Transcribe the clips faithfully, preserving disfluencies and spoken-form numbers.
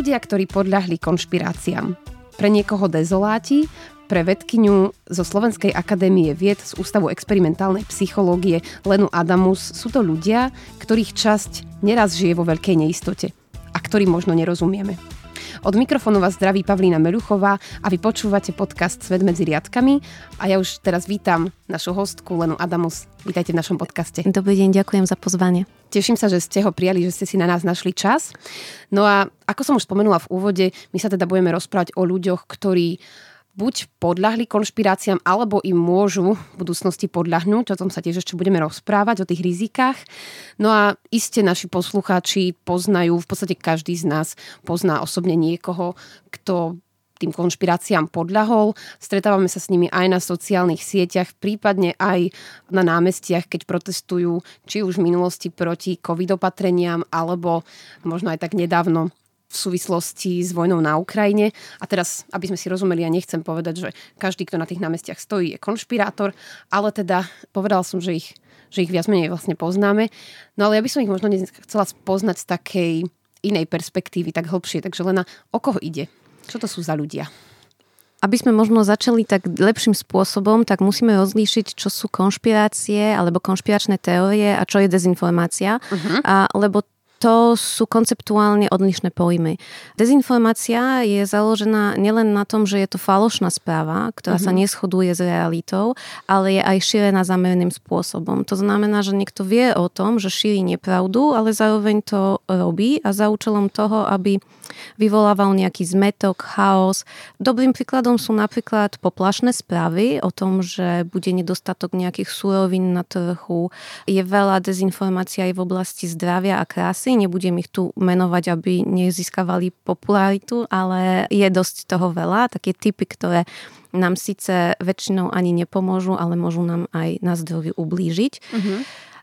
Ľudia, ktorí podľahli konšpiráciám. Pre niekoho dezoláti, pre vedkyňu zo Slovenskej akadémie vied z Ústavu experimentálnej psychológie Lenu Adamus sú to ľudia, ktorých časť neraz žije vo veľkej neistote a ktorým možno nerozumieme. Od mikrofónu vás zdraví Pavlína Meluchová a vy počúvate podcast Svet medzi riadkami a ja už teraz vítam našu hostku Lenu Adamus. Vítajte v našom podcaste. Dobrý deň, ďakujem za pozvanie. Teším sa, že ste ho prijali, že ste si na nás našli čas. No a ako som už spomenula v úvode, my sa teda budeme rozprávať o ľuďoch, ktorí buď podľahli konšpiráciám, alebo im môžu v budúcnosti podľahnúť. O tom sa tiež ešte budeme rozprávať, o tých rizikách. No a iste naši poslucháči poznajú, v podstate každý z nás pozná osobne niekoho, kto tým konšpiráciám podľahol. Stretávame sa s nimi aj na sociálnych sieťach, prípadne aj na námestiach, keď protestujú či už v minulosti proti covid opatreniam, alebo možno aj tak nedávno v súvislosti s vojnou na Ukrajine. A teraz, aby sme si rozumeli, ja nechcem povedať, že každý, kto na tých námestiach stojí, je konšpirátor, ale teda povedal som, že ich, že ich viac menej vlastne poznáme. No ale ja by som ich možno chcela poznať z takej inej perspektívy, tak hlbšie. Takže Lena, o koho ide? Čo to sú za ľudia? Aby sme možno začali tak lepším spôsobom, tak musíme rozlíšiť, čo sú konšpirácie alebo konšpiračné teórie a čo je dezinformácia. Uh-huh. A, lebo to sú konceptuálne odlišné pojmy. Dezinformácia je založená nielen na tom, že je to falošná správa, ktorá uh-huh. sa neshoduje s realitou, ale je aj šírená zamerným spôsobom. To znamená, že niekto vie o tom, že šíri nepravdu, ale zároveň to robí a za účelom toho, aby vyvolával nejaký zmätok, chaos. Dobrým príkladom sú napríklad poplašné správy o tom, že bude nedostatok nejakých surovín na trhu. Je veľa dezinformácií aj v oblasti zdravia a krásy. Nebudem ich tu menovať, aby nezískavali popularitu, ale je dosť toho veľa. Také typy, ktoré nám síce väčšinou ani nepomôžu, ale môžu nám aj na zdraví ublížiť. Uh-huh.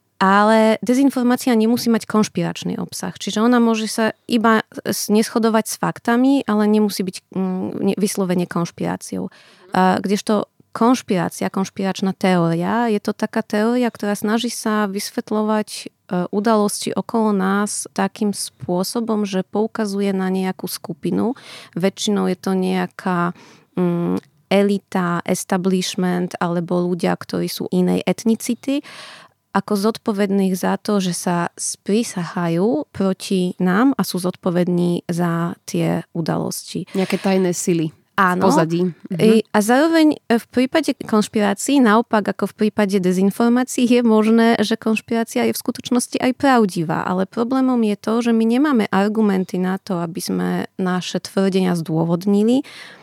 Ale dezinformácia nemusí mať konšpiračný obsah. Čiže ona môže sa iba neschodovať s faktami, ale nemusí byť vyslovene konšpiráciou. Kdežto konšpirácia, konšpiračná teória, je to taká teória, ktorá snaží sa vysvetľovať udalosti okolo nás takým spôsobom, že poukazuje na nejakú skupinu. Väčšinou je to nejaká um, elita, establishment alebo ľudia, ktorí sú inej etnicity, ako zodpovedných za to, že sa sprísahajú proti nám a sú zodpovední za tie udalosti. Nejaké tajné sily. Áno. Pozadí. Mhm. A zároveň v prípade konšpirácií, naopak ako v prípade dezinformácií, je možné, že konšpirácia je v skutočnosti aj pravdivá. Ale problémom je to, že my nemáme argumenty na to, aby sme naše tvrdenia zdôvodnili.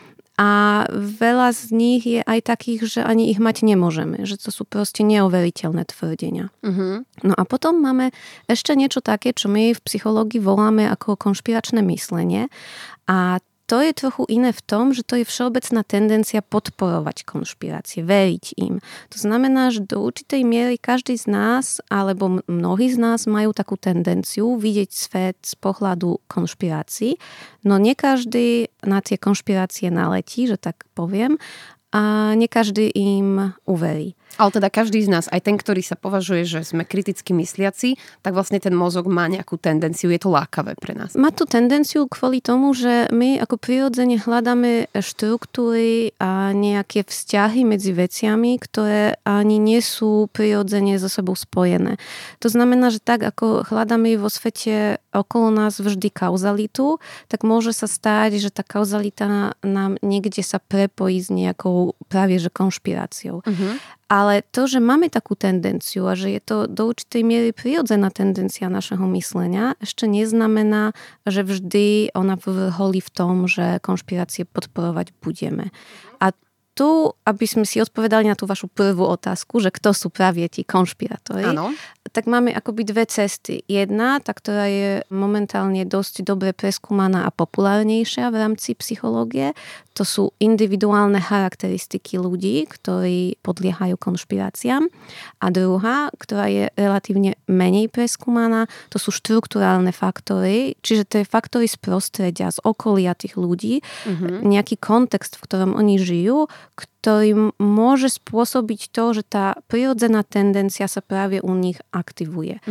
A veľa z nich je aj takých, že ani ich mať nemôžeme. Že to sú proste neoveriteľné tvrdenia. Uh-huh. No a potom máme ešte niečo také, čo my v psychológii voláme ako konšpiračné myslenie. A to je trochu iné v tom, že to je všeobecná tendencia podporovať konšpirácie, veriť im. To znamená, že do určitej miery každý z nás, alebo mnohí z nás majú takú tendenciu vidieť svet z pohľadu konšpirácií, no nie každý na tie konšpirácie naletí, že tak poviem, a nie každý im uverí. Ale teda každý z nás, aj ten, ktorý sa považuje, že sme kriticky mysliaci, tak vlastne ten mozog má nejakú tendenciu, je to lákavé pre nás. Má tú tendenciu kvôli tomu, že my ako prirodzene hľadáme štruktúry a nejaké vzťahy medzi veciami, ktoré ani nie sú prirodzene so sebou spojené. To znamená, že tak ako hľadáme vo svete okolo nás vždy kauzalitu, tak môže sa stať, že tá kauzalita nám niekde sa prepojí s nejakou práve že konšpiráciou. Uh-huh. Ale to, že máme takú tendenciu a že je to do určitej miery prirodzená tendencia našeho myslenia, ešte neznamená, že vždy ona vrholí v tom, že konšpirácie podporovať budeme. A tu, aby sme si odpovedali na tú vašu prvú otázku, že kto sú práve tí konšpirátori, Áno. tak máme akoby dve cesty. Jedna, tá, ktorá je momentálne dosť dobre preskúmaná a populárnejšia v rámci psychológie, to sú individuálne charakteristiky ľudí, ktorí podliehajú konšpiráciám. A druhá, ktorá je relatívne menej preskúmaná, to sú štrukturálne faktory, čiže to je faktory z prostredia, z okolia tých ľudí, uh-huh. nejaký kontext, v ktorom oni žijú, ktorý môže spôsobiť to, že tá prirodzená tendencia sa práve u nich aktivuje. Uh-huh.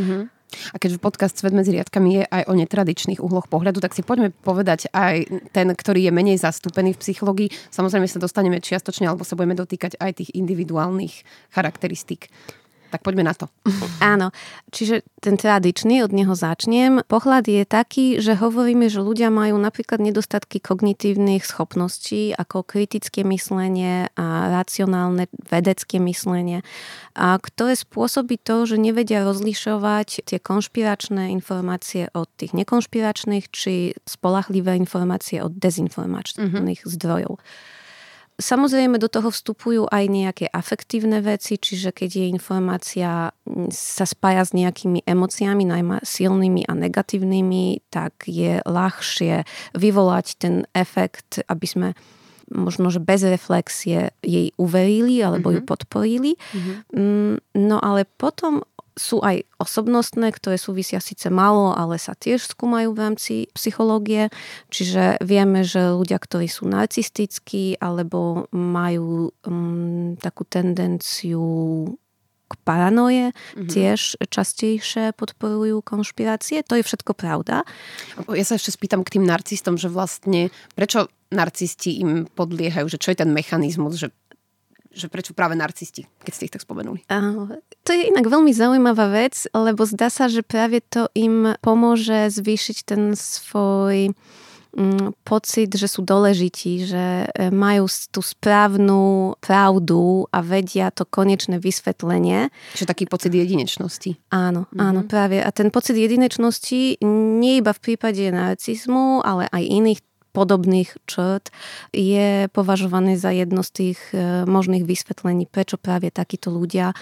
A keďže podcast Svet medzi riadkami je aj o netradičných uhloch pohľadu, tak si poďme povedať aj ten, ktorý je menej zastúpený v psychológii. Samozrejme sa dostaneme čiastočne, alebo sa budeme dotýkať aj tých individuálnych charakteristík. Tak poďme na to. Áno, čiže ten tradičný, od neho začnem. Pohľad je taký, že hovoríme, že ľudia majú napríklad nedostatky kognitívnych schopností, ako kritické myslenie a racionálne vedecké myslenie, a ktoré spôsobí to, že nevedia rozlišovať tie konšpiračné informácie od tých nekonšpiračných, či spolahlivé informácie od dezinformačných mm-hmm. zdrojov. Samozrejme do toho vstupujú aj nejaké afektívne veci, čiže keď je informácia sa spája s nejakými emóciami, najmä silnými a negatívnymi, tak je ľahšie vyvolať ten efekt, aby sme možno, že bez reflexie jej uverili alebo mm-hmm. ju podporili. Mm-hmm. No ale potom sú aj osobnostné, ktoré súvisia síce málo, ale sa tiež skúmajú v rámci psychológie. Čiže vieme, že ľudia, ktorí sú narcistickí alebo majú um, takú tendenciu k paranoje, mm-hmm. tiež častejšie podporujú konšpirácie. To je všetko pravda. Ja sa ešte spýtam k tým narcistom, že vlastne prečo narcisti im podliehajú, že čo je ten mechanizmus, že že prečo práve narcisti, keď ste ich tak spomenuli? Uh, to je inak veľmi zaujímavá vec, lebo zdá sa, že práve to im pomôže zvýšiť ten svoj um, pocit, že sú dôležití, že majú tú správnu pravdu a vedia to konečné vysvetlenie. Čiže taký pocit jedinečnosti. Áno, mm-hmm. áno, práve. A ten pocit jedinečnosti nie iba v prípade narcizmu, ale aj iných podobných črt je považované za jedno z tých možných vysvetlení, prečo práve takíto ľudia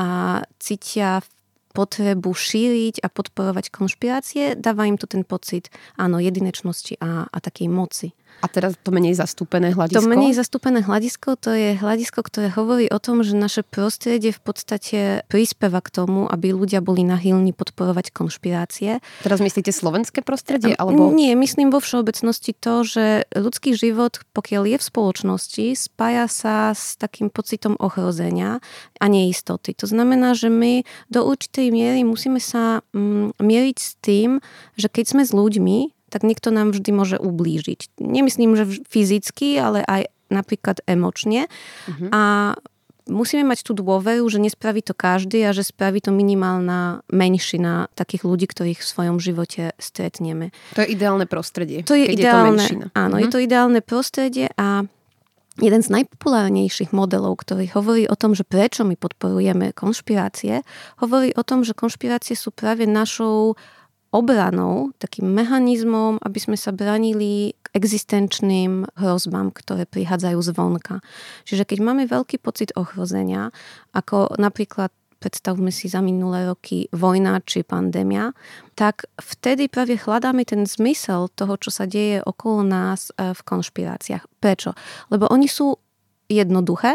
a cítia potrebu šíriť a podporovať konšpirácie, dáva im to ten pocit, áno, jedinečnosti a, a takej moci. A teraz to menej zastúpené hľadisko? To menej zastúpené hľadisko, to je hľadisko, ktoré hovorí o tom, že naše prostredie v podstate prispieva k tomu, aby ľudia boli nahylní podporovať konšpirácie. Teraz myslíte slovenské prostredie? Alebo... Nie, myslím vo všeobecnosti to, že ľudský život, pokiaľ je v spoločnosti, spája sa s takým pocitom ohrozenia a neistoty. To znamená, že my do určitej miery musíme sa mm, mieriť s tým, že keď sme s ľuďmi, tak niekto nám vždy môže ublížiť. Nemyslím, že fyzicky, ale aj napríklad emočne. Uh-huh. A musíme mať tú dôveru, že nespraví to každý a že spraví to minimálna menšina takých ľudí, ktorých v svojom živote stretneme. To je ideálne prostredie. To je ideálne, je to menšina. Áno, uh-huh. je to ideálne prostredie a jeden z najpopulárnejších modelov, ktorý hovorí o tom, že prečo my podporujeme konšpirácie, hovorí o tom, že konšpirácie sú práve našou obranou, takým mechanizmom, aby sme sa bránili k existenčným hrozbám, ktoré prichádzajú zvonka. Čiže keď máme veľký pocit ohrozenia, ako napríklad predstavme si za minulé roky vojna či pandémia, tak vtedy práve hľadáme ten zmysel toho, čo sa deje okolo nás v konšpiráciách. Prečo? Lebo oni sú jednoduché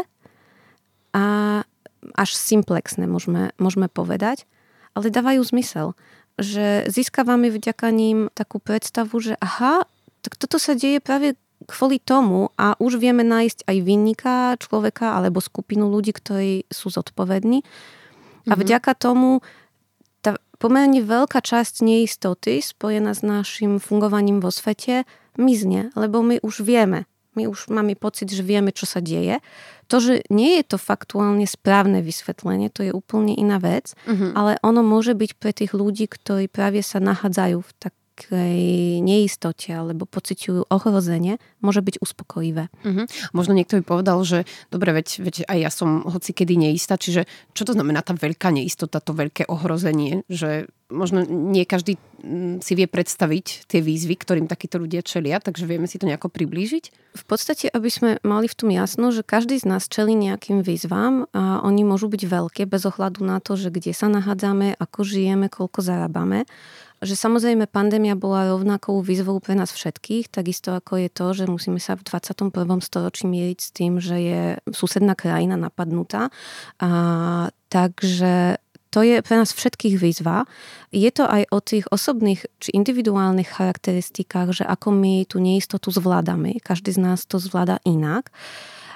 a až simplexné, môžeme, môžeme povedať, ale dávajú zmysel. Že získavame vďaka ním takú predstavu, že aha, tak toto sa deje práve kvôli tomu a už vieme nájsť aj vinníka, človeka alebo skupinu ľudí, ktorí sú zodpovední. Mm-hmm. A vďaka tomu tá pomerne veľká časť neistoty spojená s našim fungovaním vo svete mizne, lebo my už vieme. My už máme pocit, že vieme, čo sa deje. To, že nie je to faktuálne správne vysvetlenie, to je úplne iná vec, uh-huh. ale ono môže byť pre tých ľudí, ktorí práve sa nachádzajú v takej neistote alebo pociťujú ohrozenie, môže byť uspokojivé. Uh-huh. Možno niekto by povedal, že dobre, veď, veď aj ja som hocikedy neistá, čiže čo to znamená tá veľká neistota, to veľké ohrozenie, že možno nie každý si vie predstaviť tie výzvy, ktorým takíto ľudia čelia, takže vieme si to nejako priblížiť? V podstate, aby sme mali v tom jasno, že každý z nás čelí nejakým výzvam a oni môžu byť veľké bez ohľadu na to, že kde sa nachádzame, ako žijeme, koľko zarábame. Že samozrejme pandémia bola rovnakou výzvou pre nás všetkých, takisto ako je to, že musíme sa v dvadsiatom prvom storočí mieriť s tým, že je susedná krajina napadnutá. A, takže to je pre nás všetkých výzva. Je to aj o tých osobných či individuálnych charakteristikách, že ako my tú neistotu zvládame. Každý z nás to zvláda inak.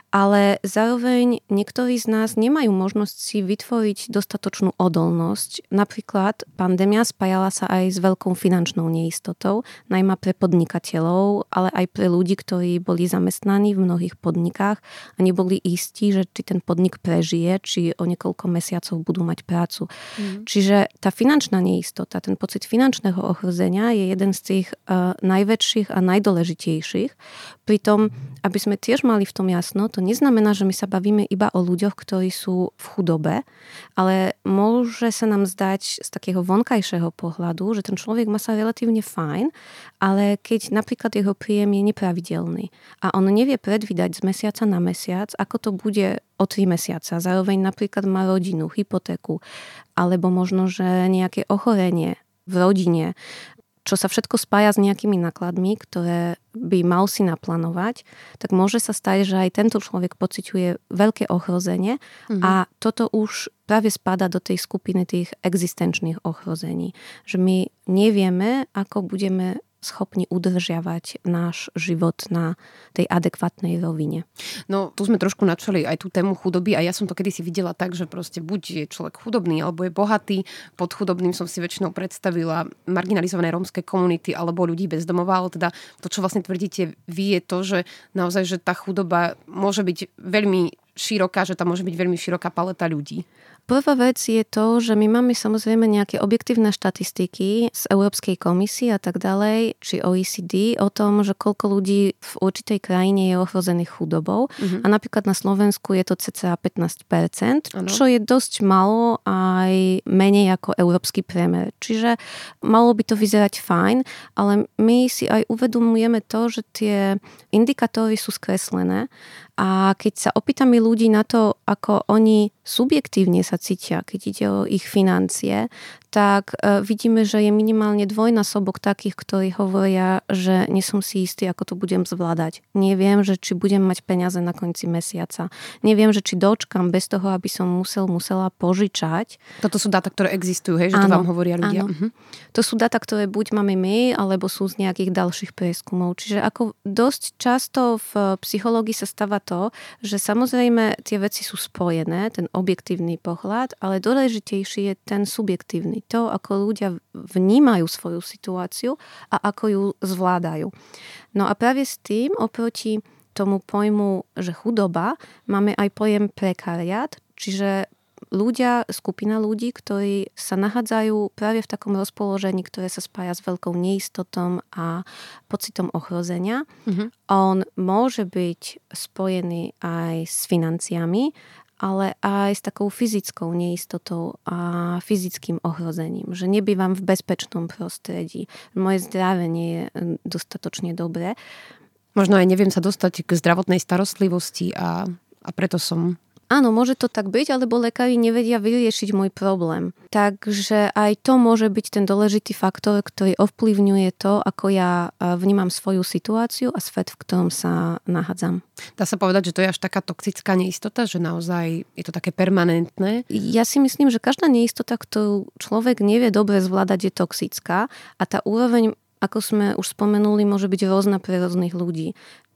ale zároveň niektorí z nás nemajú možnosť si vytvoriť dostatočnú odolnosť. Napríklad pandémia spájala sa aj s veľkou finančnou neistotou, najmä pre podnikateľov, ale aj pre ľudí, ktorí boli zamestnaní v mnohých podnikách a neboli istí, že či ten podnik prežije, či o niekoľko mesiacov budú mať prácu. Mm. Čiže tá finančná neistota, ten pocit finančného ohrozenia je jeden z tých uh, najväčších a najdôležitejších. Pritom, aby sme tiež mali v tom jasno, to neznamená, že my sa bavíme iba o ľuďoch, ktorí sú v chudobe, ale môže sa nám zdať z takého vonkajšieho pohľadu, že ten človek má sa relatívne fajn, ale keď napríklad jeho príjem je nepravidelný a on nevie predvídať z mesiaca na mesiac, ako to bude o tri mesiace. Zároveň napríklad má rodinu, hypotéku, alebo možno, že nejaké ochorenie v rodine, čo sa všetko spája s nejakými nákladmi, ktoré by mal si naplánovať, tak môže sa stať, že aj tento človek pociťuje veľké ohrozenie mm-hmm. a toto už práve spadá do tej skupiny tých existenčných ohrození. Že my nevieme, ako budeme schopní udržiavať náš život na tej adekvátnej rovine. No, tu sme trošku načali aj tú tému chudoby a ja som to kedysi videla tak, že proste buď je človek chudobný, alebo je bohatý. Pod chudobným som si väčšinou predstavila marginalizované rómske komunity alebo ľudí bez domova, ale teda to, čo vlastne tvrdíte vy, je to, že naozaj, že tá chudoba môže byť veľmi široká, že tam môže byť veľmi široká paleta ľudí. Prvá vec je to, že my máme samozrejme nejaké objektívne štatistiky z Európskej komisie a tak ďalej, či O E C D, o tom, že koľko ľudí v určitej krajine je ohrozených chudobou. Uh-huh. A napríklad na Slovensku je to cca pätnásť percent, ano. Čo je dosť malo aj menej ako európsky priemer. Čiže malo by to vyzerať fajn, ale my si aj uvedomujeme to, že tie indikátory sú skreslené. A keď sa opýtame ľudí na to, ako oni subjektívne sa cítia, keď ide o ich financie, tak e, vidíme, že je minimálne dvojnásobok takých, ktorí hovoria, že nie som si istý, ako to budem zvládať. Neviem, že či budem mať peniaze na konci mesiaca. Neviem, že či dočkam bez toho, aby som musel, musela požičať. Toto sú dáta, ktoré existujú, hej? Že áno, to vám hovoria ľudia. Áno. Uh-huh. To sú dáta, ktoré buď máme my, alebo sú z nejakých ďalších prieskumov. Čiže ako dosť často v psychológii sa stáva to, že samozrejme tie veci sú spojené, ten objektívny pohľad, ale dôležitejší je ten subjektívny. To, ako ľudia vnímajú svoju situáciu a ako ju zvládajú. No a práve s tým, oproti tomu pojmu, že chudoba, máme aj pojem prekariat, čiže ľudia, skupina ľudí, ktorí sa nachádzajú práve v takom rozpoložení, ktoré sa spája s veľkou neistotou a pocitom ohrozenia. Mm-hmm. On môže byť spojený aj s financiami, ale aj s takou fyzickou neistotou a fyzickým ohrozením. Že nebývam v bezpečnom prostredí. Moje zdravie nie je dostatočne dobré. Možno aj neviem sa dostať k zdravotnej starostlivosti a, a preto som... Áno, môže to tak byť, alebo lekári nevedia vyriešiť môj problém. Takže aj to môže byť ten dôležitý faktor, ktorý ovplyvňuje to, ako ja vnímam svoju situáciu a svet, v ktorom sa nachádzam. Dá sa povedať, že to je až taká toxická neistota, že naozaj je to také permanentné? Ja si myslím, že každá neistota, ktorú človek nevie dobre zvládať, je toxická a tá úroveň, ako sme už spomenuli, môže byť rôzna pre rôznych ľudí.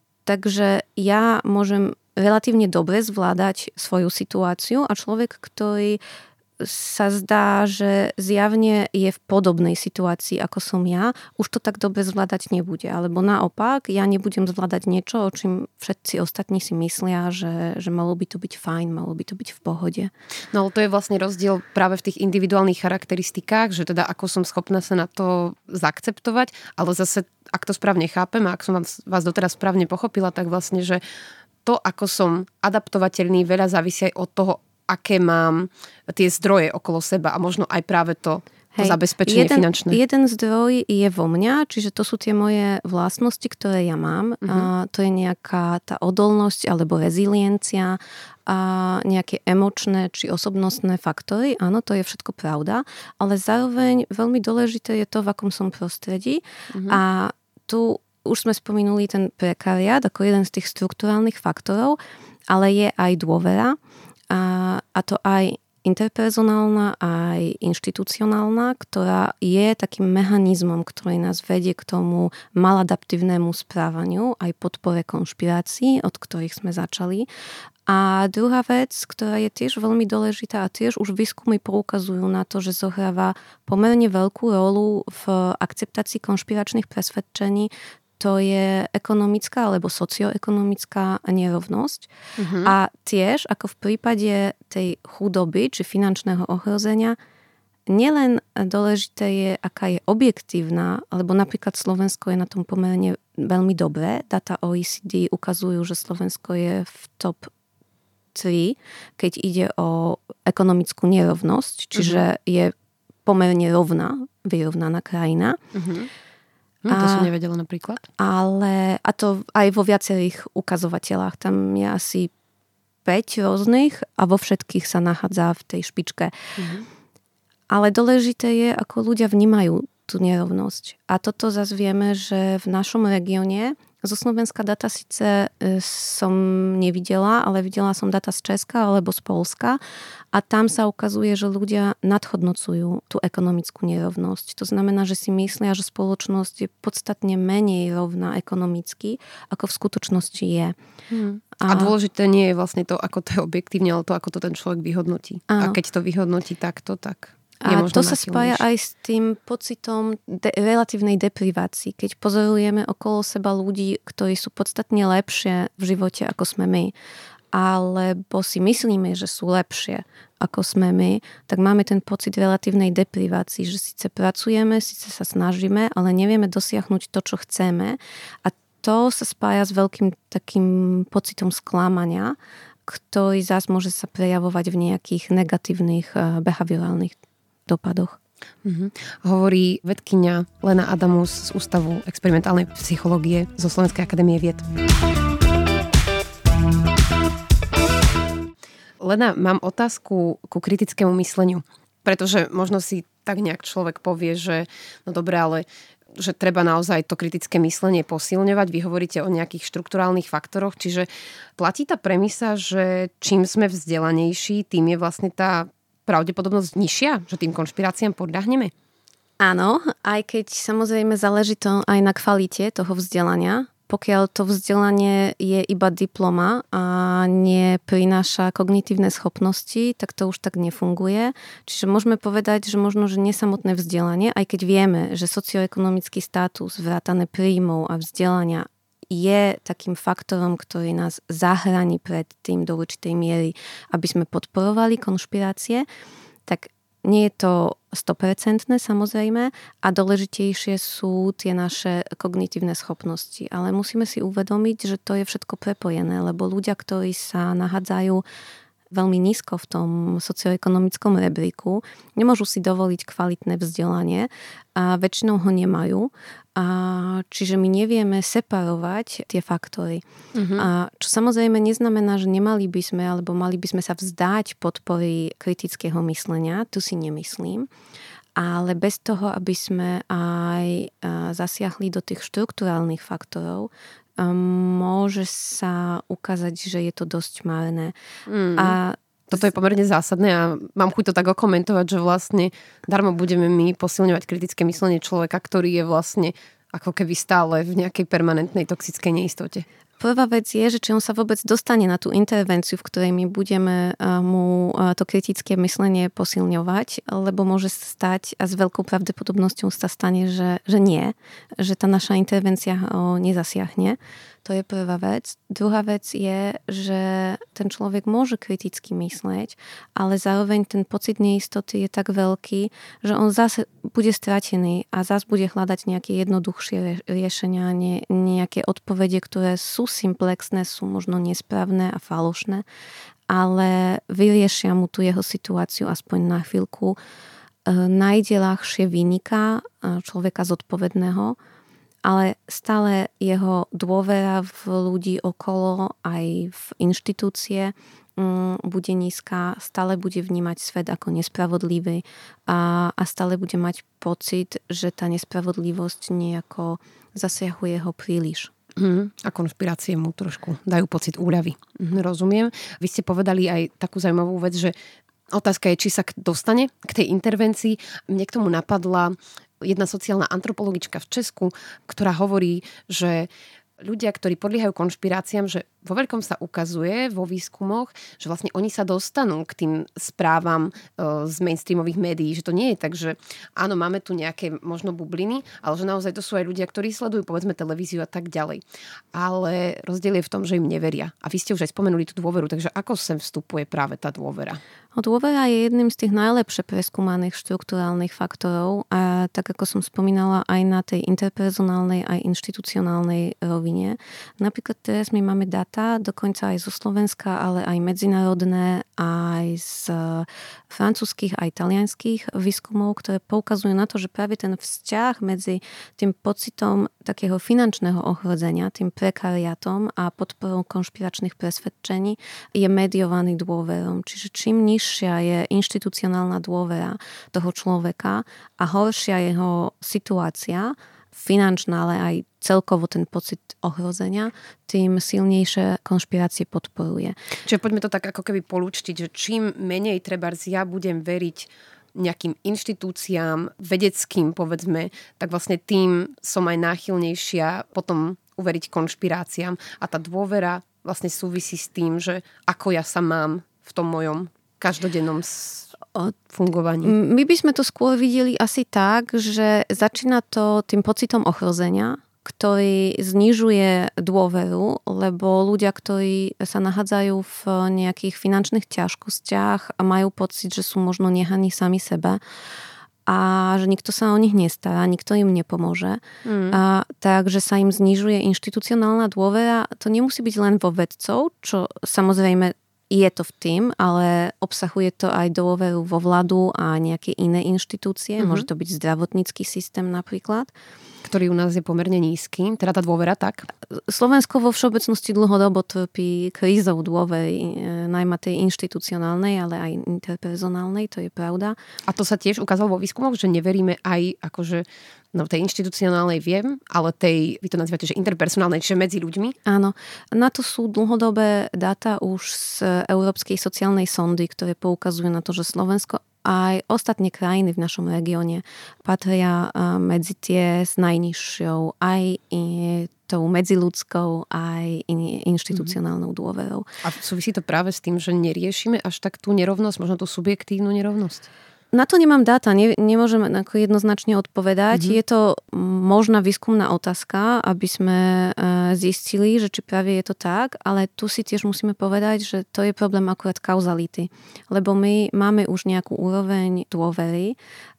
Takže ja môžem relatívne dobre zvládať svoju situáciu a človek, ktorý sa zdá, že zjavne je v podobnej situácii, ako som ja, už to tak dobre zvládať nebude. Alebo naopak, ja nebudem zvládať niečo, o čím všetci ostatní si myslia, že, že malo by to byť fajn, malo by to byť v pohode. No ale to je vlastne rozdiel práve v tých individuálnych charakteristikách, že teda ako som schopná sa na to zaakceptovať, ale zase, ak to správne chápem a ak som vás, vás doteraz správne pochopila, tak vlastne, že to, ako som adaptovateľný, veľa závisí aj od toho, aké mám tie zdroje okolo seba a možno aj práve to, to zabezpečenie jeden, finančné. Jeden zdroj je vo mňa, čiže to sú tie moje vlastnosti, ktoré ja mám. Uh-huh. A to je nejaká tá odolnosť alebo reziliencia a nejaké emočné či osobnostné faktory. Áno, to je všetko pravda, ale zároveň veľmi dôležité je to, v akom som prostredí. Uh-huh. A tu už sme spomenuli ten prekariát ako jeden z tých štruktúrálnych faktorov, ale je aj dôvera a, a to aj interpersonálna, aj inštitucionálna, ktorá je takým mechanizmom, ktorý nás vedie k tomu maladaptívnemu správaniu, aj podpore konšpirácií, od ktorých sme začali. A druhá vec, ktorá je tiež veľmi dôležitá a tiež už výskumy poukazujú na to, že zohráva pomerne veľkú rolu v akceptácii konšpiračných presvedčení, to je ekonomická alebo socioekonomická nerovnosť. Uh-huh. A tiež, ako v prípade tej chudoby či finančného ohrozenia, nielen dôležité je, aká je objektívna, alebo napríklad Slovensko je na tom pomerne veľmi dobré. Data ó é cé dé ukazujú, že Slovensko je v top tri, keď ide o ekonomickú nerovnosť, čiže uh-huh. je pomerne rovná, vyrovnaná krajina. Uh-huh. No, to som nevedela napríklad. Ale, a to aj vo viacerých ukazovateľách. Tam je asi päť rôznych a vo všetkých sa nachádza v tej špičke. Mm-hmm. Ale dôležité je, ako ľudia vnímajú tú nerovnosť. A toto zase vieme, že v našom regióne zo Slovenska data síce som nevidela, ale videla som data z Česka alebo z Poľska a tam sa ukazuje, že ľudia nadhodnocujú tú ekonomickú nerovnosť. To znamená, že si myslia, že spoločnosť je podstatne menej rovná ekonomicky, ako v skutočnosti je. Hmm. A, a dôležité nie je vlastne to, ako to je objektívne, ale to, ako to ten človek vyhodnotí. Áno. A keď to vyhodnotí takto, tak... A to sa spája aj s tým pocitom de- relatívnej deprivácii. Keď pozorujeme okolo seba ľudí, ktorí sú podstatne lepšie v živote, ako sme my, alebo si myslíme, že sú lepšie, ako sme my, tak máme ten pocit relatívnej deprivácii, že síce pracujeme, síce sa snažíme, ale nevieme dosiahnuť to, čo chceme. A to sa spája s veľkým takým pocitom sklamania, ktorý zás môže sa prejavovať v nejakých negatívnych behaviorálnych dopadoch. Mm-hmm. Hovorí vedkyňa Lena Adamus z Ústavu experimentálnej psychológie zo Slovenskej akadémie vied. Lena, mám otázku ku kritickému mysleniu, pretože možno si tak nejak človek povie, že no dobre, ale že treba naozaj to kritické myslenie posilňovať. Vy hovoríte o nejakých štrukturálnych faktoroch, čiže platí tá premisa, že čím sme vzdelanejší, tým je vlastne tá pravdepodobnosť nižšia, že tým konšpiráciám podľahneme? Áno, aj keď samozrejme záleží to aj na kvalite toho vzdelania. Pokiaľ to vzdelanie je iba diploma a neprináša kognitívne schopnosti, tak to už tak nefunguje. Čiže môžeme povedať, že možno, že nesamotné vzdelanie, aj keď vieme, že socioekonomický status, vrátane príjmov a vzdelania je takým faktorom, ktorý nás zahraní pred tým do určitej miery, aby sme podporovali konšpirácie, tak nie je to sto percent samozrejme a dôležitejšie sú tie naše kognitívne schopnosti. Ale musíme si uvedomiť, že to je všetko prepojené, lebo ľudia, ktorí sa nachádzajú veľmi nízko v tom socioekonomickom rebríku, nemôžu si dovoliť kvalitné vzdelanie a väčšinou ho nemajú. A čiže my nevieme separovať tie faktory. Uh-huh. A čo samozrejme neznamená, že nemali by sme, alebo mali by sme sa vzdať podpory kritického myslenia, tu si nemyslím, ale bez toho, aby sme aj zasiahli do tých štrukturálnych faktorov, môže sa ukázať, že je to dosť márne. Mm. A toto je pomerne zásadné a mám chuť to tak okomentovať, že vlastne darmo budeme my posilňovať kritické myslenie človeka, ktorý je vlastne ako keby stále v nejakej permanentnej toxickej neistote. Prvá vec je, že či on sa vôbec dostane na tú intervenciu, v ktorej my budeme mu to kritické myslenie posilňovať, lebo môže sa stať, a s veľkou pravdepodobnosťou sa stane, že, že nie, že tá naša intervencia ho nezasiahne. To je prvá vec. Druhá vec je, že ten človek môže kriticky myslieť, ale zároveň ten pocit neistoty je tak veľký, že on zase bude stratený a zase bude hľadať nejaké jednoduchšie riešenia, nie, nejaké odpovede, ktoré sú simplexné, sú možno nesprávne a falošné, ale vyriešia mu tú jeho situáciu aspoň na chvíľku. Nájde ľahšie vinníka, človeka zodpovedného, ale stále jeho dôvera v ľudí okolo, aj v inštitúcie bude nízka, stále bude vnímať svet ako nespravodlivý a, a stále bude mať pocit, že tá nespravodlivosť nejako zasiahuje ho príliš. Mm, a konšpirácie mu trošku dajú pocit úľavy. Mm, rozumiem. Vy ste povedali aj takú zaujímavú vec, že Otázka je, či sa dostane k tej intervencii. Mne k tomu napadla jedna sociálna antropologička v Česku, ktorá hovorí, že ľudia, ktorí podliehajú konšpiráciám, že vo veľkom sa ukazuje vo výskumoch, že vlastne oni sa dostanú k tým správam e, z mainstreamových médií, že to nie je tak, že áno, máme tu nejaké možno bubliny, ale že naozaj to sú aj ľudia, ktorí sledujú povedzme televíziu a tak ďalej. Ale rozdiel je v tom, že im neveria. A vy ste už aj spomenuli tú dôveru, takže ako sem vstupuje práve tá dôvera? Dôvera je jedným z tých najlepšie preskúmaných štrukturálnych faktorov a tak ako som spomínala aj na tej interpersonálnej aj inštitucionálnej rovine. Napríklad teraz my máme dáta, dokonca aj zo Slovenska, ale aj medzinárodné, aj z francúzskych aj talianských výskumov, ktoré poukazujú na to, že práve ten vzťah medzi tým pocitom takého finančného ohrozenia, tým prekariatom a podporou konšpiračných presvedčení je mediovaný dôverom. Čiže čím nižšia je inštitucionálna dôvera toho človeka a horšia jeho situácia, finančná, ale aj celkovo ten pocit ohrozenia, tým silnejšie konšpirácie podporuje. Čiže poďme to tak ako keby polúčtiť, že čím menej trebárs ja budem veriť nejakým inštitúciám vedeckým, povedzme, tak vlastne tým som aj náchylnejšia potom uveriť konšpiráciám. A tá dôvera vlastne súvisí s tým, že ako ja sa mám v tom mojom každodennom fungovaní. My by sme to skôr videli asi tak, že začína to tým pocitom ohrozenia, ktorý znižuje dôveru, lebo ľudia, ktorí sa nachádzajú v nejakých finančných ťažkostiach a majú pocit, že sú možno nehaní sami sebe a že nikto sa o nich nestará, nikto im nepomôže. Mm. A, takže sa im znižuje inštitucionálna dôvera. To nemusí byť len vo vedcov, čo samozrejme je to v tým, ale obsahuje to aj dôveru vo vládu a nejaké iné inštitúcie. Mm-hmm. Môže to byť zdravotnícky systém napríklad. Ktorý u nás je pomerne nízky, teda tá dôvera, tak? Slovensko vo všeobecnosti dlhodobo trpí krízou dôvery, najmä tej inštitucionálnej, ale aj interpersonálnej, to je pravda. A to sa tiež ukázalo vo výskumoch, že neveríme aj akože no tej inštitucionálnej viem, ale tej, vy to nazývate, že interpersonálnej, čiže medzi ľuďmi? Áno. Na to sú dlhodobé dáta už z Európskej sociálnej sondy, ktoré poukazujú na to, že Slovensko aj ostatné krajiny v našom regióne patria medzi tie s najnižšou aj tou medziľudskou, aj inštitucionálnou dôverou. A súvisí to práve s tým, že neriešime až tak tú nerovnosť, možno tú subjektívnu nerovnosť? Na to nemám dáta, ne, nemôžem ako jednoznačne odpovedať. Mm-hmm. Je to možná výskumná otázka, aby sme zistili, že či práve je to tak, ale tu si tiež musíme povedať, že to je problém akurát kauzality. Lebo my máme už nejakú úroveň dôvery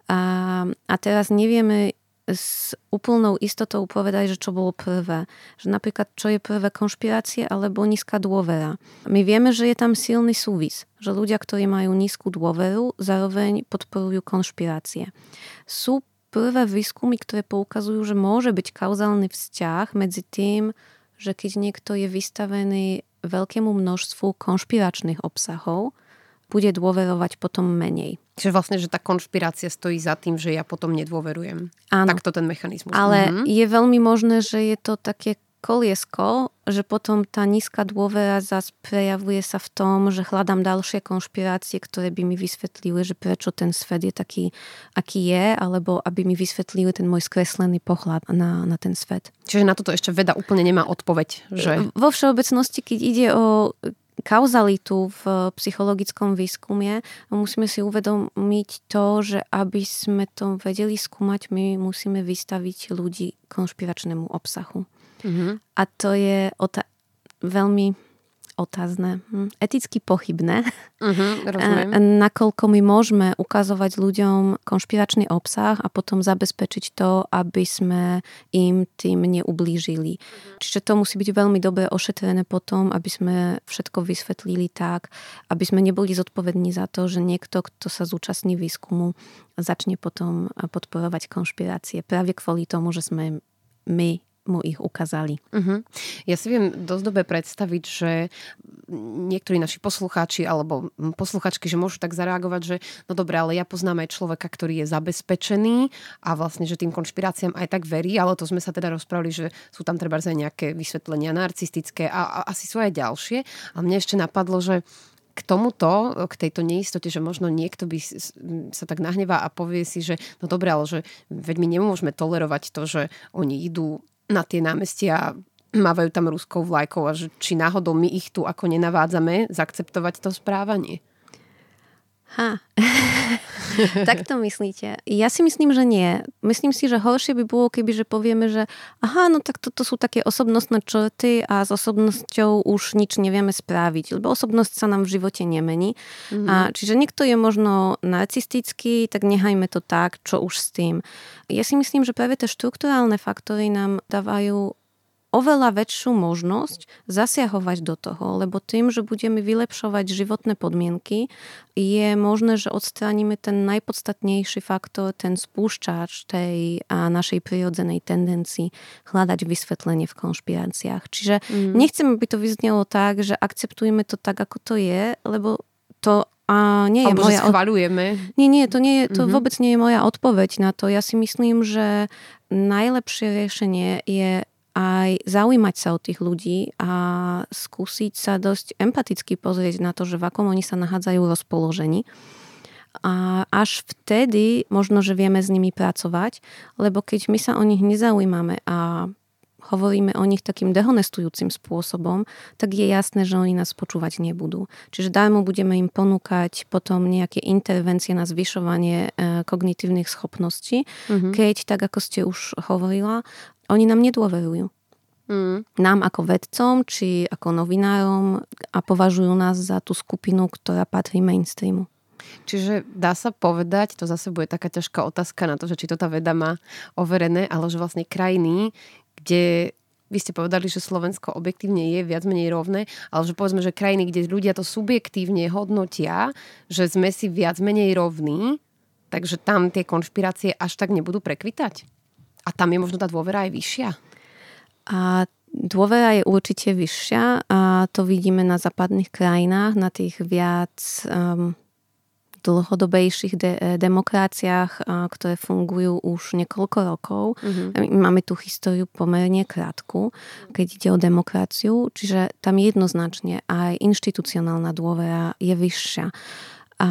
a, a teraz nevieme s úplnou istotou povedať, že čo bolo prvé. Že napríklad, čo je prvé, konšpirácie alebo nízka dôvera. My vieme, že je tam silný súvis. Že ľudia, ktorí majú nízku dôveru, zároveň podporujú konšpirácie. Sú prvé výskumy, ktoré poukazujú, že môže byť kauzálny vzťah medzi tým, že keď niekto je vystavený veľkému množstvu konšpiračných obsahov, bude dôverovať potom menej. Čiže vlastne, že tá konšpirácia stojí za tým, že ja potom nedôverujem. Áno. Takto ten mechanizmus. Ale mhm. je veľmi možné, že je to také koliesko, že potom tá nízka dôvera zase prejavuje sa v tom, že hľadám ďalšie konšpirácie, ktoré by mi vysvetlili, že prečo ten svet je taký, aký je, alebo aby mi vysvetlili ten môj skreslený pohľad na, na ten svet. Čiže na toto ešte veda úplne nemá odpoveď. Že... Vo všeobecnosti, keď ide o kauzalitu v psychologickom výskume, musíme si uvedomiť to, že aby sme to vedeli skúmať, my musíme vystaviť ľudí konšpiračnému obsahu. Mm-hmm. A to je ota- veľmi otázne, hm, eticky pochybné, uh-huh, nakoľko my môžeme ukazovať ľuďom konšpiračný obsah a potom zabezpečiť to, aby sme im tým neublížili. Uh-huh. Čiže to musí byť veľmi dobre ošetrené potom, aby sme všetko vysvetlili tak, aby sme neboli zodpovední za to, že niekto, kto sa zúčastní výskumu, začne potom podporovať konšpirácie práve kvôli tomu, že sme my mu ich ukázali. Uh-huh. Ja si viem dosť dobre predstaviť, že niektorí naši poslucháči alebo posluchačky, že môžu tak zareagovať, že no dobré, ale ja poznám aj človeka, ktorý je zabezpečený a vlastne, že tým konšpiráciám aj tak verí, ale to sme sa teda rozprávali, že sú tam treba aj nejaké vysvetlenia narcistické a, a asi sú aj ďalšie. A mne ešte napadlo, že k tomuto, k tejto neistote, že možno niekto by sa tak nahnevá a povie si, že no dobre, ale že veď my nemôžeme tolerovať to, že oni idú na tie námestia, mávajú tam ruskou vlajkou a že či náhodou my ich tu ako nenavádzame zaakceptovať to správanie. Ha. Tak to myslíte? Ja si myslím, že nie. Myslím si, že horšie by bolo, keby že povieme, že aha, no tak toto sú také osobnostné črty a s osobnosťou už nič nevieme spraviť, lebo osobnosť sa nám v živote nemení. Mm-hmm. A čiže niekto je možno narcistický, tak nechajme to tak, čo už s tým. Ja si myslím, že práve tie štrukturálne faktory nám dávajú oveľa väčšiu možnosť zasiahovať do toho, lebo tým, že budeme vylepšovať životné podmienky, je možné, že odstránime ten najpodstatnejší faktor, ten spúšťač tej a našej prirodzenej tendencii hľadať vysvetlenie v konšpiráciách. Čiže mm. nechcem, aby to vyznelo tak, že akceptujeme to tak, ako to je, lebo to a nie je Alebo moja... že schvaľujeme. Nie, nie, to, nie je, to mm-hmm. vôbec nie je moja odpoveď na to. Ja si myslím, že najlepšie riešenie je aj zaujímať sa o tých ľudí a skúsiť sa dosť empaticky pozrieť na to, že v akom oni sa nachádzajú v rozpoložení. A až vtedy možno, že vieme s nimi pracovať, lebo keď my sa o nich nezaujímame a hovoríme o nich takým dehonestujúcim spôsobom, tak je jasné, že oni nás počúvať nebudú. Čiže dajmo budeme im ponúkať potom nejaké intervencie na zvyšovanie e, kognitívnych schopností, mm-hmm. keď, tak ako ste už hovorila, oni nám nedôverujú. Mm. Nám ako vedcom, či ako novinárom a považujú nás za tú skupinu, ktorá patrí mainstreamu. Čiže dá sa povedať, to zase bude taká ťažká otázka na to, že či to tá veda má overené, ale že vlastne krajiny, kde vy ste povedali, že Slovensko objektívne je viac menej rovné, ale že povedzme, že krajiny, kde ľudia to subjektívne hodnotia, že sme si viac menej rovní, takže tam tie konšpirácie až tak nebudú prekvitať. A tam je možno tá dôvera aj vyššia? A dôvera je určite vyššia a to vidíme na západných krajinách, na tých viac um, dlhodobejších de- demokraciách, uh, ktoré fungujú už niekoľko rokov. Mm-hmm. Máme tú históriu pomerne krátku, keď ide o demokraciu, čiže tam jednoznačne aj inštitucionálna dôvera je vyššia. A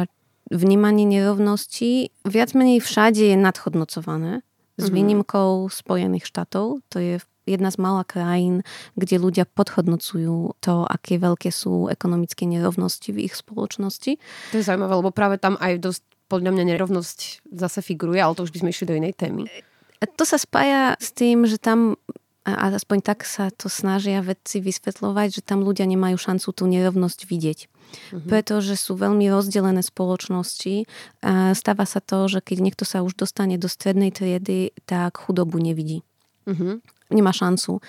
vnímanie nerovností viac menej všade je nadhodnocované. S výnimkou Spojených štátov. To je jedna z mála krajín, kde ľudia podhodnocujú to, aké veľké sú ekonomické nerovnosti v ich spoločnosti. To je zaujímavé, lebo práve tam aj dosť podľa mňa nerovnosť zase figuruje, ale to už by sme išli do inej témy. To sa spája s tým, že tam, a aspoň tak sa to snažia vedci vysvetľovať, že tam ľudia nemajú šancu tú nerovnosť vidieť. Mm-hmm. Pretože sú veľmi rozdelené spoločnosti. Stáva sa to, že keď niekto sa už dostane do strednej triedy, tak chudobu nevidí. Mm-hmm. Nemá šancu.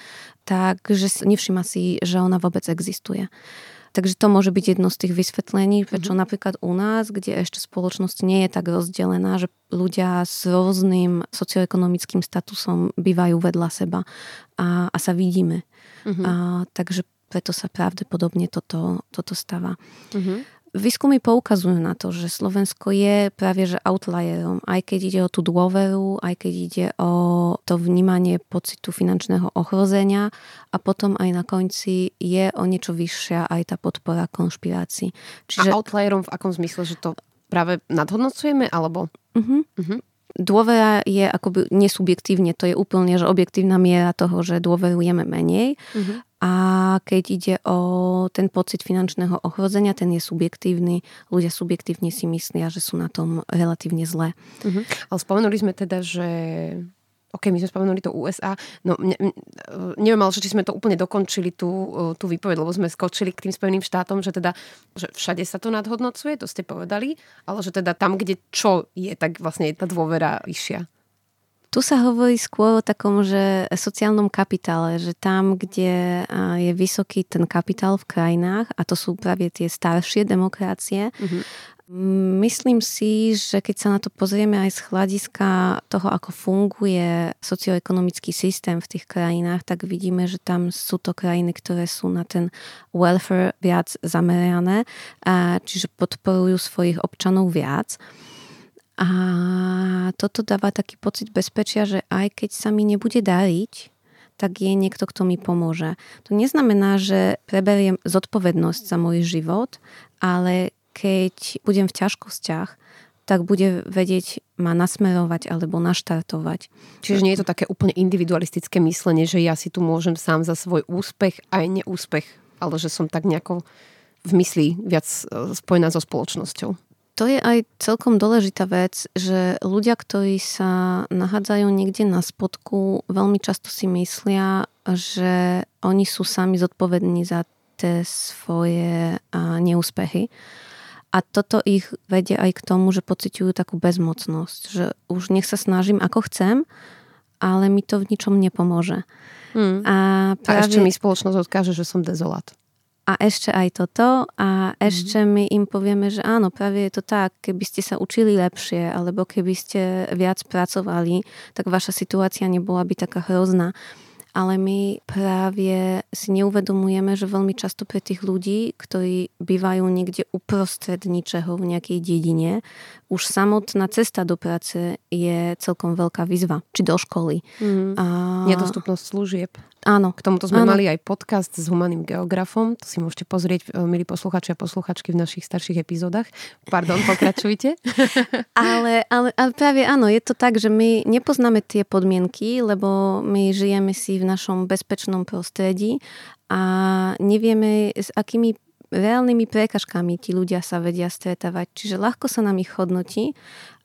Takže nevšíma si, že ona vôbec existuje. Takže to môže byť jedno z tých vysvetlení, prečo mm-hmm. napríklad u nás, kde ešte spoločnosť nie je tak rozdelená, že ľudia s rôznym socioekonomickým statusom bývajú vedľa seba a, a sa vidíme. Mm-hmm. A, takže preto sa pravdepodobne toto, toto stáva. Uh-huh. Výskumy poukazujú na to, že Slovensko je práve že outlierom, aj keď ide o tú dôveru, aj keď ide o to vnímanie pocitu finančného ohrozenia a potom aj na konci je o niečo vyššia aj tá podpora konšpirácií. Čiže... A outlierom v akom zmysle, že to práve nadhodnocujeme, alebo... Uh-huh. Uh-huh. Dôvera je akoby nesubjektívne, to je úplne, že objektívna miera toho, že dôverujeme menej. Uh-huh. A keď ide o ten pocit finančného ohrozenia, ten je subjektívny. Ľudia subjektívne si myslia, že sú na tom relatívne zlé. Uh-huh. Ale spomenuli sme teda, že... OK, my sme spomenuli to ú es á. No, ne, neviem, ale či sme to úplne dokončili, tú, tú výpoveď, lebo sme skočili k tým Spojeným štátom, že teda, že všade sa to nadhodnocuje, to ste povedali, ale že teda tam, kde čo je, tak vlastne je tá dôvera vyššia. Tu sa hovorí skôr o takom, že sociálnom kapitále, že tam, kde je vysoký ten kapitál v krajinách, a to sú práve tie staršie demokracie, mm-hmm. Myslím si, že keď sa na to pozrieme aj z hľadiska toho, ako funguje socioekonomický systém v tých krajinách, tak vidíme, že tam sú to krajiny, ktoré sú na ten welfare viac zamerané, čiže podporujú svojich občanov viac. A toto dáva taký pocit bezpečia, že aj keď sa mi nebude dariť, tak je niekto, kto mi pomôže. To neznamená, že preberiem zodpovednosť za môj život, ale keď budem v ťažkostiach, tak bude vedieť ma nasmerovať alebo naštartovať. Čiže nie je to také úplne individualistické myslenie, že ja si tu môžem sám za svoj úspech aj neúspech, ale že som tak nejako v mysli viac spojená so spoločnosťou. To je aj celkom dôležitá vec, že ľudia, ktorí sa nachádzajú niekde na spodku, veľmi často si myslia, že oni sú sami zodpovední za tie svoje neúspechy. A toto ich vedie aj k tomu, že pociťujú takú bezmocnosť, že už nech sa snažím ako chcem, ale mi to v ničom nepomôže. Hmm. A, práve... a ešte mi spoločnosť odkáže, že som dezolát. A ešte aj toto a ešte mm. my im povieme, že áno, práve je to tak, keby ste sa učili lepšie alebo keby ste viac pracovali, tak vaša situácia nebola by taká hrozná. Ale my práve si neuvedomujeme, že veľmi často pre tých ľudí, ktorí bývajú niekde uprostred ničeho v nejakej dedine, už samotná cesta do práce je celkom veľká výzva. Či do školy. Mm. A... Nedostupnosť služieb. Áno. K tomuto sme áno. mali aj podcast s humaným geografom. To si môžete pozrieť, milí posluchači a posluchačky, v našich starších epizódach. Pardon, pokračujte. ale, ale, ale práve áno, je to tak, že my nepoznáme tie podmienky, lebo my žijeme si v našom bezpečnom prostredí a nevieme, s akými reálnymi prékažkami tí ľudia sa vedia stretávať. Čiže ľahko sa nám ich hodnotí,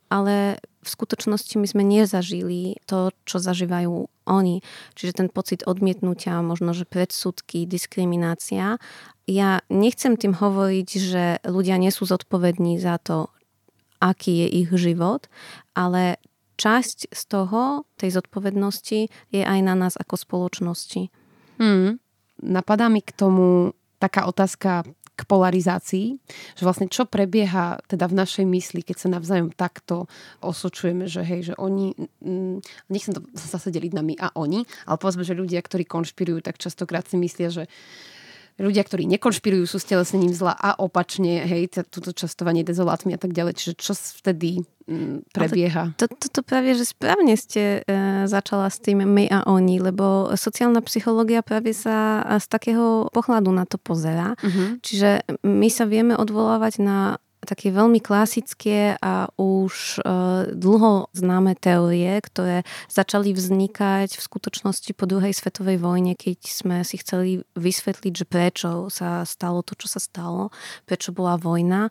ale v skutočnosti my sme nezažili to, čo zažívajú oni. Čiže ten pocit odmietnutia, možno, že predsudky, diskriminácia. Ja nechcem tým hovoriť, že ľudia nie sú zodpovední za to, aký je ich život, ale časť z toho, tej zodpovednosti je aj na nás ako spoločnosti. Hmm. Napadá mi k tomu taká otázka k polarizácii, že vlastne čo prebieha teda v našej mysli, keď sa navzájom takto osočujeme, že hej, že oni, mm, nechcem to zase deliť na my a oni, ale povedzme, že ľudia, ktorí konšpirujú, tak častokrát si myslia, že ľudia, ktorí nekonšpirujú, sú stelesnením zla a opačne, hej, toto častovanie dezolátmi a tak ďalej. Čiže čo vtedy mm, prebieha? Toto to, to práve, že správne ste e, začala s tým my a oni, lebo sociálna psychológia práve sa z takého pohľadu na to pozerá. Uh-huh. Čiže my sa vieme odvolávať na také veľmi klasické a už e, dlho známe teórie, ktoré začali vznikať v skutočnosti po druhej svetovej vojne, keď sme si chceli vysvetliť, že prečo sa stalo to, čo sa stalo, prečo bola vojna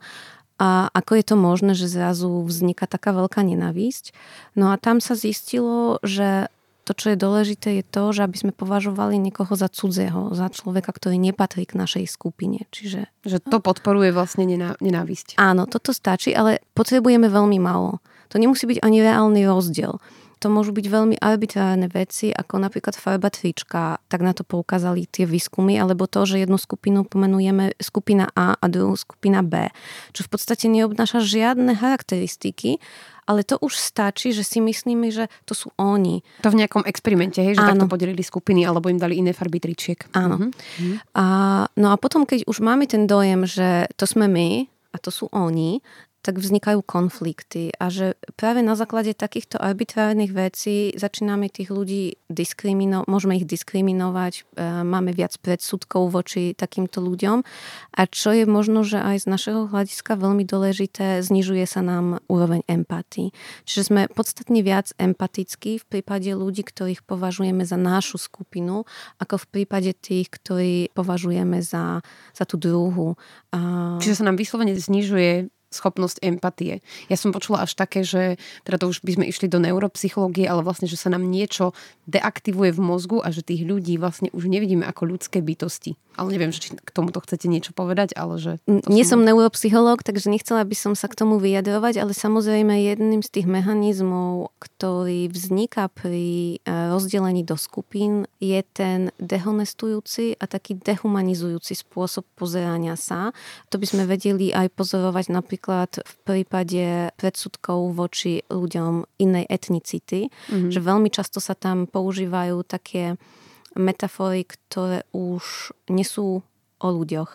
a ako je to možné, že zrazu vzniká taká veľká nenávisť. No a tam sa zistilo, že to, čo je dôležité, je to, že aby sme považovali niekoho za cudzého, za človeka, ktorý nepatrí k našej skupine. Čiže, že to podporuje vlastne nenávisť. Áno, toto stačí, ale potrebujeme veľmi málo. To nemusí byť ani reálny rozdiel. To môžu byť veľmi arbitrárne veci, ako napríklad farba trička, tak na to poukázali tie výskumy, alebo to, že jednu skupinu pomenujeme skupina A a druhú skupina B, čo v podstate neobnáša žiadne charakteristiky, ale to už stačí, že si myslíme, že to sú oni. To v nejakom experimente, hej, že áno. Takto podelili skupiny, alebo im dali iné farby tričiek. Áno. Uh-huh. A, no a potom, keď už máme ten dojem, že to sme my a to sú oni, tak vznikajú konflikty a že práve na základe takýchto arbitrárnych vecí začíname tých ľudí diskriminovať, môžeme ich diskriminovať, máme viac predsudkov voči takýmto ľuďom a čo je možno, že aj z našeho hľadiska veľmi dôležité, znižuje sa nám úroveň empatii. Čiže sme podstatne viac empatickí v prípade ľudí, ktorých považujeme za našu skupinu, ako v prípade tých, ktorí považujeme za, za tú druhú. Čiže sa nám vyslovene znižuje schopnosť empatie. Ja som počula až také, že teda to už by sme išli do neuropsychológie, ale vlastne, že sa nám niečo deaktivuje v mozgu a že tých ľudí vlastne už nevidíme ako ľudské bytosti. Ale neviem, či k tomuto chcete niečo povedať, ale že... Nie som, som neuropsychológ, takže nechcela by som sa k tomu vyjadrovať, ale samozrejme jedným z tých mechanizmov, ktorý vzniká pri rozdelení do skupín, je ten dehonestujúci a taký dehumanizujúci spôsob pozerania sa. To by sme vedeli aj pozorovať napríklad v prípade predsudkov voči ľuďom inej etnicity, mm-hmm. že veľmi často sa tam používajú také metafory, ktoré už nie sú o ľuďoch,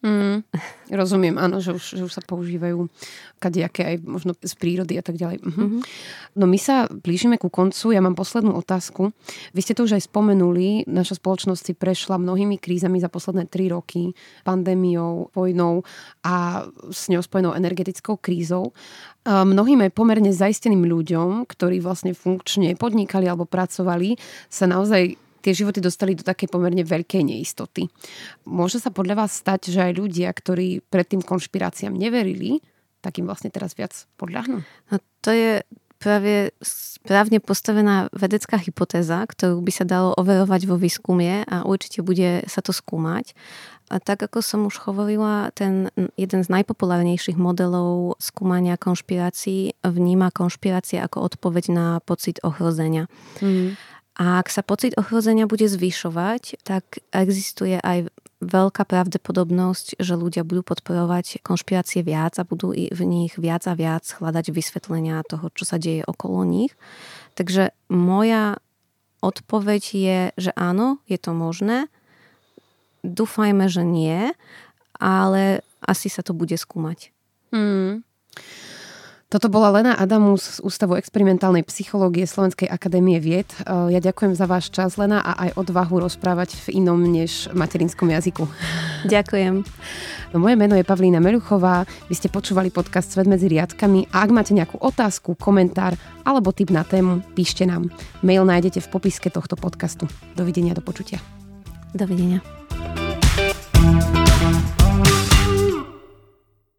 Mm, rozumiem, áno, že už, že už sa používajú kadejaké aj možno z prírody a tak ďalej. Mhm. Mm-hmm. No my sa blížime ku koncu, ja mám poslednú otázku. Vy ste to už aj spomenuli, naša spoločnosť si prešla mnohými krízami za posledné tri roky, pandémiou, vojnou a s ňou spojenou energetickou krízou. Mnohým aj pomerne zaisteným ľuďom, ktorí vlastne funkčne podnikali alebo pracovali, sa naozaj tie životy dostali do takej pomerne veľkej neistoty. Môže sa podľa vás stať, že aj ľudia, ktorí predtým konšpiráciám neverili, tak im vlastne teraz viac podľahnú? No to je práve správne postavená vedecká hypotéza, ktorú by sa dalo overovať vo výskume a určite bude sa to skúmať. A tak ako som už hovorila, ten jeden z najpopulárnejších modelov skúmania konšpirácií vníma konšpirácie ako odpoveď na pocit ohrozenia. Mm. A ak sa pocit ohrozenia bude zvyšovať, tak existuje aj veľká pravdepodobnosť, že ľudia budú podporovať konšpirácie viac a budú v nich viac a viac hľadať vysvetlenia toho, čo sa deje okolo nich. Takže moja odpoveď je, že áno, je to možné. Dúfajme, že nie, ale asi sa to bude skúmať. Hmm. Toto bola Lena Adamus z Ústavu experimentálnej psychológie Slovenskej akadémie vied. Ja ďakujem za váš čas, Lena, a aj odvahu rozprávať v inom než materinskom jazyku. Ďakujem. No, moje meno je Pavlína Meluchová, vy ste počúvali podcast Svet medzi riadkami a ak máte nejakú otázku, komentár alebo tip na tému, píšte nám. Mail nájdete v popiske tohto podcastu. Dovidenia, do počutia. Dovidenia.